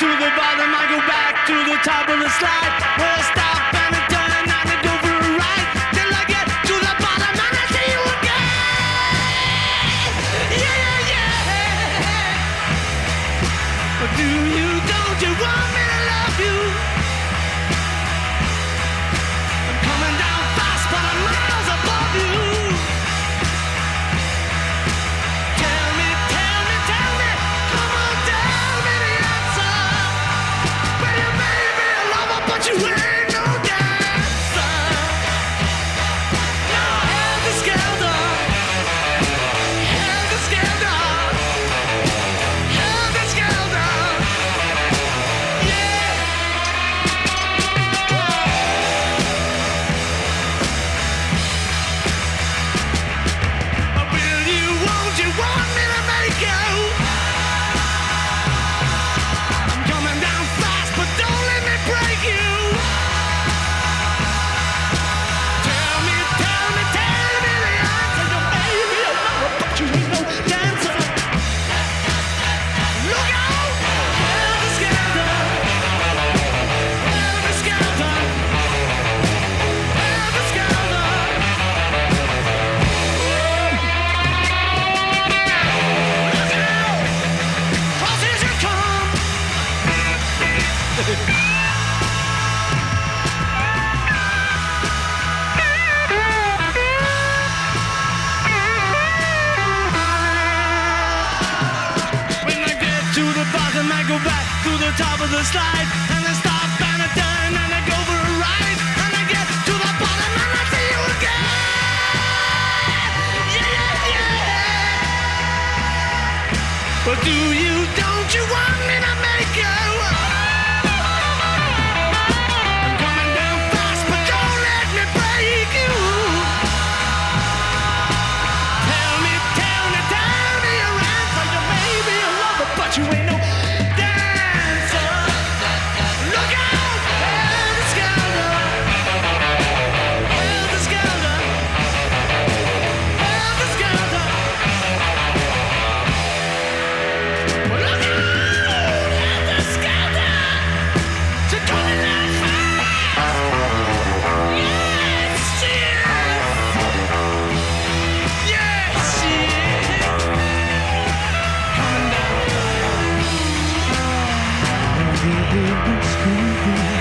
to the bottom, I go back to the top of the slide. Where I stop and I turn and I go for a ride. Till I get to the bottom and I see you again. Yeah, yeah, yeah. But do you, don't you want me to love you? I'm coming down fast, but I'm miles above you. Tell me, come on, tell me the answer. Well, you may be a lover, but you ain't no dancer. Now, helter skelter, helter skelter, helter skelter. Yeah. Will you, won't you want me to make you? I'm coming down fast, but don't let me break you. Tell me the answer. You may be a lover, but you ain't no dancer. Look out! Helter skelter, helter skelter, helter skelter. Look out! 'Cause here you come. When I get to the bottom, I go back to the top of the slide. And I stop and I turn and I go for a ride. And I get to the bottom and I see you again. Yeah, yeah, yeah. But do you, don't you want me to make you? I'm coming down fast, but don't let me break you. Tell me your answer. You may be a lover, but you ain't no dancer. Look out, helter skelter, helter skelter, helter skelter. Look out, helter skelter. You're coming down fast. Yes, yes, yes. Coming down.